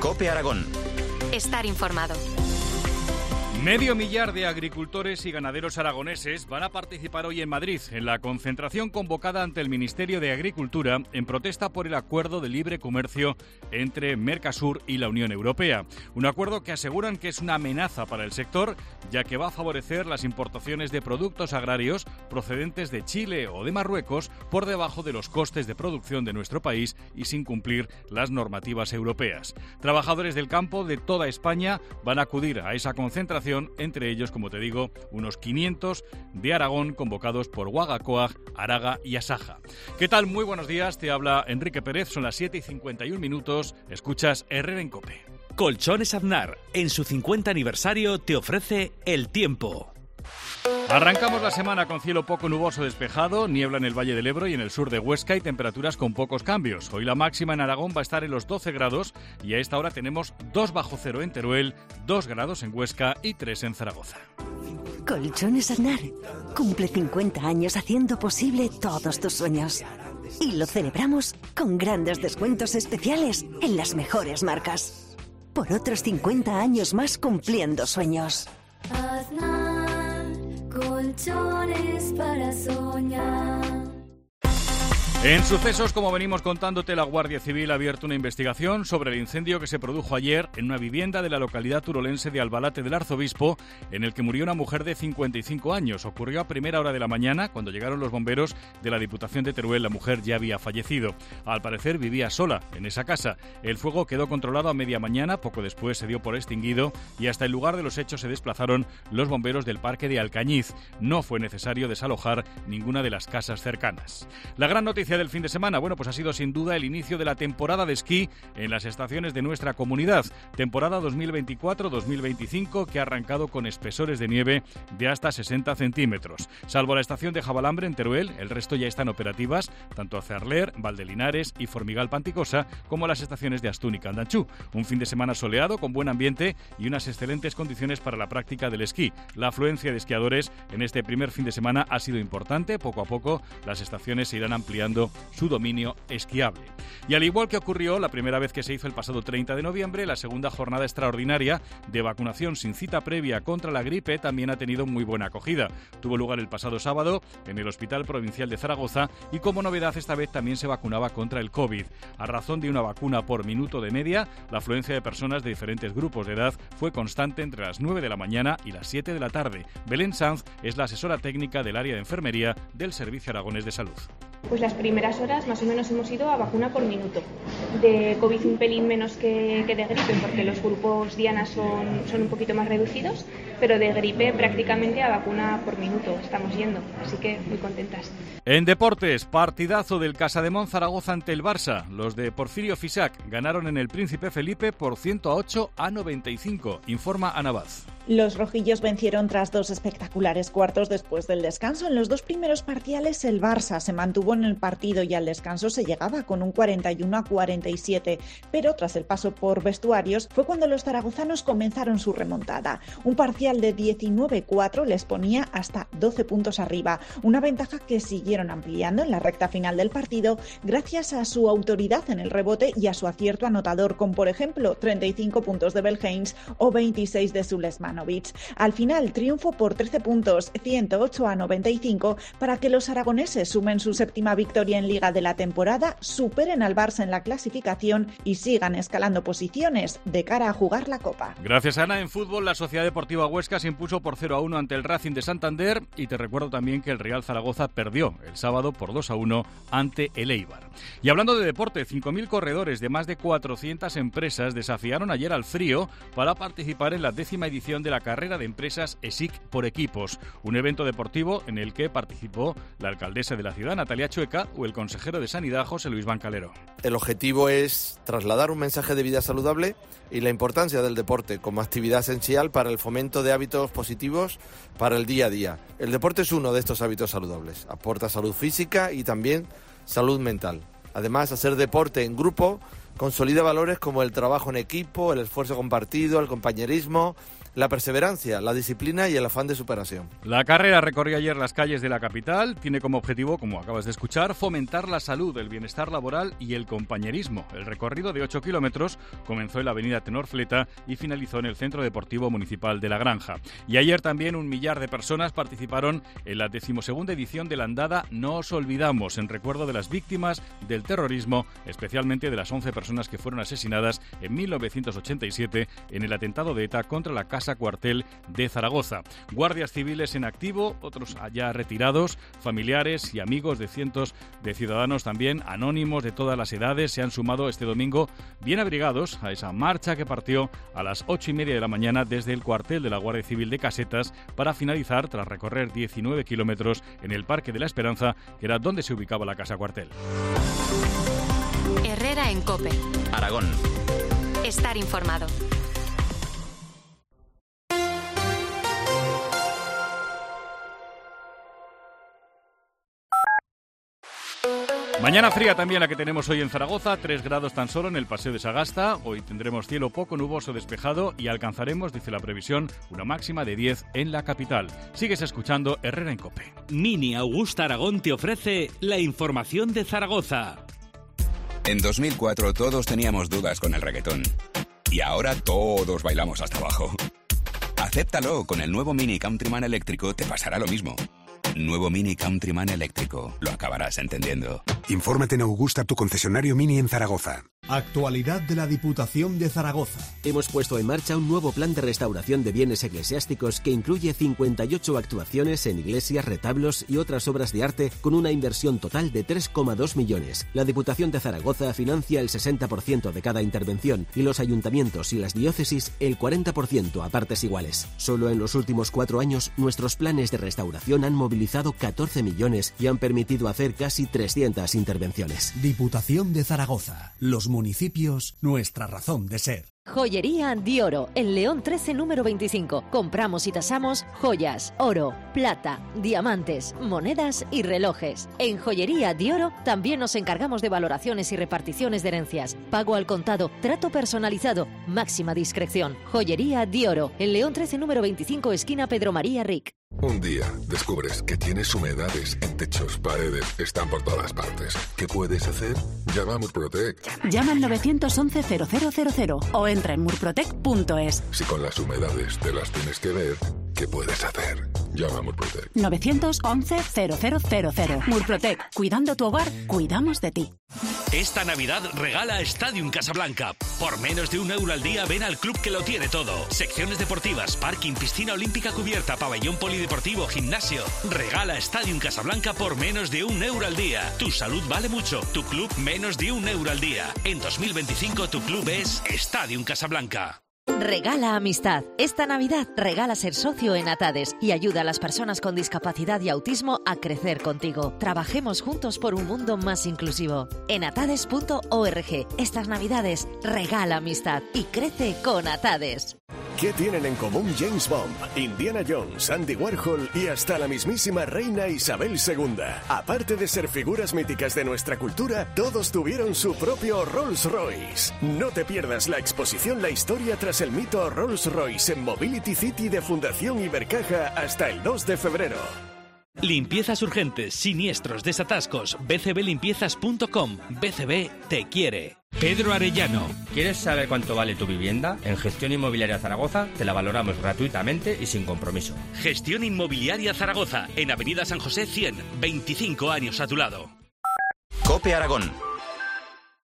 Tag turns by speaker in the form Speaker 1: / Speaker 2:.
Speaker 1: COPE Aragón.
Speaker 2: Estar informado.
Speaker 3: 500.000 de agricultores y ganaderos aragoneses van a participar hoy en Madrid en la concentración convocada ante el Ministerio de Agricultura en protesta por el acuerdo de libre comercio entre Mercosur y la Unión Europea. Un acuerdo que aseguran que es una amenaza para el sector, ya que va a favorecer las importaciones de productos agrarios procedentes de Chile o de Marruecos por debajo de los costes de producción de nuestro país y sin cumplir las normativas europeas. Trabajadores del campo de toda España van a acudir a esa concentración, entre ellos, como te digo, unos 500 de Aragón convocados por Guagacoag, Araga y Asaja. ¿Qué tal? Muy buenos días, te habla Enrique Pérez, son las 7:51, escuchas Herrera en COPE.
Speaker 4: Colchones Aznar, en su 50 aniversario, te ofrece el tiempo.
Speaker 3: Arrancamos la semana con cielo poco nuboso despejado, niebla en el Valle del Ebro y en el sur de Huesca y temperaturas con pocos cambios. Hoy la máxima en Aragón va a estar en los 12 grados y a esta hora tenemos 2 bajo cero en Teruel, 2 grados en Huesca y 3 en Zaragoza.
Speaker 5: Colchones Aznar cumple 50 años haciendo posible todos tus sueños. Y lo celebramos con grandes descuentos especiales en las mejores marcas. Por otros 50 años más cumpliendo sueños.
Speaker 6: Aznar, colchones para soñar.
Speaker 3: En sucesos, como venimos contándote, la Guardia Civil ha abierto una investigación sobre el incendio que se produjo ayer en una vivienda de la localidad turolense de Albalate del Arzobispo, en el que murió una mujer de 55 años. Ocurrió a primera hora de la mañana, cuando llegaron los bomberos de la Diputación de Teruel. La mujer ya había fallecido. Al parecer vivía sola en esa casa. El fuego quedó controlado a media mañana, poco después se dio por extinguido y hasta el lugar de los hechos se desplazaron los bomberos del Parque de Alcañiz. No fue necesario desalojar ninguna de las casas cercanas. La gran noticia del fin de semana, bueno, pues ha sido sin duda el inicio de la temporada de esquí en las estaciones de nuestra comunidad. Temporada 2024-2025 que ha arrancado con espesores de nieve de hasta 60 centímetros. Salvo la estación de Jabalambre en Teruel, el resto ya están operativas, tanto Cerler, Valdelinares y Formigal Panticosa, como las estaciones de Astún y Candanchú. Un fin de semana soleado, con buen ambiente y unas excelentes condiciones para la práctica del esquí. La afluencia de esquiadores en este primer fin de semana ha sido importante. Poco a poco las estaciones se irán ampliando su dominio esquiable. Y al igual que ocurrió la primera vez que se hizo el pasado 30 de noviembre, la segunda jornada extraordinaria de vacunación sin cita previa contra la gripe también ha tenido muy buena acogida. Tuvo lugar el pasado sábado en el Hospital Provincial de Zaragoza y como novedad esta vez también se vacunaba contra el COVID. A razón de una vacuna por minuto de media, la afluencia de personas de diferentes grupos de edad fue constante entre las 9 de la mañana y las 7 de la tarde. Belén Sanz es la asesora técnica del área de enfermería del Servicio Aragonés de Salud.
Speaker 7: Pues las primeras horas más o menos hemos ido a vacuna por minuto. De COVID un pelín menos que de gripe, porque los grupos diana son un poquito más reducidos, pero de gripe prácticamente a vacuna por minuto estamos yendo, así que muy contentas.
Speaker 3: En deportes, partidazo del Casademont Zaragoza ante el Barça. Los de Porfirio Fisac ganaron en el Príncipe Felipe por 108-95, informa Ana Vaz.
Speaker 8: Los rojillos vencieron tras 2 espectaculares cuartos después del descanso. En los 2 primeros parciales el Barça se mantuvo en el partido y al descanso se llegaba con un 41-47, pero tras el paso por vestuarios fue cuando los zaragozanos comenzaron su remontada. Un parcial de 19-4 les ponía hasta 12 puntos arriba, una ventaja que siguieron ampliando en la recta final del partido gracias a su autoridad en el rebote y a su acierto anotador, con por ejemplo 35 puntos de Belhens o 26 de Sulesman. Al final, triunfo por 13 puntos, 108-95, para que los aragoneses sumen su 7ª victoria en Liga de la temporada, superen al Barça en la clasificación y sigan escalando posiciones de cara a jugar la Copa.
Speaker 3: Gracias, Ana. En fútbol, la Sociedad Deportiva Huesca se impuso por 0-1 ante el Racing de Santander y te recuerdo también que el Real Zaragoza perdió el sábado por 2-1 ante el Eibar. Y hablando de deporte, 5.000 corredores de más de 400 empresas desafiaron ayer al frío para participar en la 10ª edición de la carrera de empresas ESIC por equipos, un evento deportivo en el que participó la alcaldesa de la ciudad, Natalia Chueca, o el consejero de Sanidad, José Luis Bancalero.
Speaker 9: El objetivo es trasladar un mensaje de vida saludable y la importancia del deporte como actividad esencial para el fomento de hábitos positivos para el día a día. El deporte es uno de estos hábitos saludables, aporta salud física y también salud mental. Además, hacer deporte en grupo consolida valores como el trabajo en equipo, el esfuerzo compartido, el compañerismo, la perseverancia, la disciplina y el afán de superación.
Speaker 3: La carrera recorrió ayer las calles de la capital. Tiene como objetivo, como acabas de escuchar, fomentar la salud, el bienestar laboral y el compañerismo. El recorrido de 8 kilómetros comenzó en la avenida Tenor Fleta y finalizó en el Centro Deportivo Municipal de La Granja. Y ayer también 1 millar de personas participaron en la 12ª edición de la andada No os olvidamos, en recuerdo de las víctimas del terrorismo, especialmente de las 11 personas que fueron asesinadas en 1987 en el atentado de ETA contra la Casa Cuartel de Zaragoza. Guardias civiles en activo, otros ya retirados, familiares y amigos de cientos de ciudadanos también anónimos de todas las edades se han sumado este domingo bien abrigados a esa marcha que partió a las 8:30 de la mañana desde el cuartel de la Guardia Civil de Casetas para finalizar tras recorrer 19 kilómetros en el Parque de la Esperanza, que era donde se ubicaba la Casa Cuartel.
Speaker 2: Herrera en COPE.
Speaker 4: Aragón.
Speaker 2: Estar informado.
Speaker 3: Mañana fría también la que tenemos hoy en Zaragoza, 3 grados tan solo en el Paseo de Sagasta. Hoy tendremos cielo poco nuboso despejado y alcanzaremos, dice la previsión, una máxima de 10 en la capital. Sigues escuchando Herrera en COPE.
Speaker 4: Mini Augusta Aragón te ofrece la información de Zaragoza.
Speaker 1: En 2004 todos teníamos dudas con el reggaetón. Y ahora todos bailamos hasta abajo. Acéptalo, con el nuevo Mini Countryman eléctrico te pasará lo mismo. Nuevo Mini Countryman eléctrico. Lo acabarás entendiendo.
Speaker 10: Infórmate en Augusta, tu concesionario Mini en Zaragoza.
Speaker 11: Actualidad de la Diputación de Zaragoza.
Speaker 12: Hemos puesto en marcha un nuevo plan de restauración de bienes eclesiásticos que incluye 58 actuaciones en iglesias, retablos y otras obras de arte con una inversión total de 3,2 millones. La Diputación de Zaragoza financia el 60% de cada intervención y los ayuntamientos y las diócesis el 40% a partes iguales. Solo en los últimos 4 años nuestros planes de restauración han movilizado 14 millones y han permitido hacer casi 300 intervenciones.
Speaker 11: Diputación de Zaragoza. Los municipios, nuestra razón de ser.
Speaker 13: Joyería Dioro, en León 13, número 25. Compramos y tasamos joyas, oro, plata, diamantes, monedas y relojes. En Joyería Dioro también nos encargamos de valoraciones y reparticiones de herencias. Pago al contado, trato personalizado, máxima discreción. Joyería Dioro, en León 13, número 25, esquina Pedro María Ric.
Speaker 14: Un día descubres que tienes humedades en techos, paredes, están por todas partes. ¿Qué puedes hacer? Llama a Murprotec.
Speaker 15: Llama al 911-0000 o entra en murprotec.es.
Speaker 14: Si con las humedades te las tienes que ver, ¿qué puedes hacer? Llama a Murprotec.
Speaker 15: 911-0000. Murprotec. Cuidando tu hogar, cuidamos de ti.
Speaker 4: Esta Navidad regala Stadium Casablanca. Por menos de €1 al día ven al club que lo tiene todo. Secciones deportivas, parking, piscina olímpica cubierta, pabellón polideportivo, gimnasio. Regala Stadium Casablanca por menos de €1 al día. Tu salud vale mucho. Tu club menos de €1 al día. En 2025 tu club es Stadium Casablanca.
Speaker 13: Regala amistad. Esta Navidad regala ser socio en Atades y ayuda a las personas con discapacidad y autismo a crecer contigo. Trabajemos juntos por un mundo más inclusivo. En atades.org. Estas Navidades regala amistad y crece con Atades.
Speaker 16: ¿Qué tienen en común James Bond, Indiana Jones, Andy Warhol y hasta la mismísima reina Isabel II? Aparte de ser figuras míticas de nuestra cultura, todos tuvieron su propio Rolls-Royce. No te pierdas la exposición La Historia tras el mito Rolls-Royce en Mobility City de Fundación Ibercaja hasta el 2 de febrero.
Speaker 4: Limpiezas urgentes, siniestros, desatascos. bcblimpiezas.com. BCB te quiere. Pedro Arellano.
Speaker 17: ¿Quieres saber cuánto vale tu vivienda? En Gestión Inmobiliaria Zaragoza te la valoramos gratuitamente y sin compromiso.
Speaker 4: Gestión Inmobiliaria Zaragoza, en Avenida San José 100, 25 años a tu lado.
Speaker 18: COPE Aragón.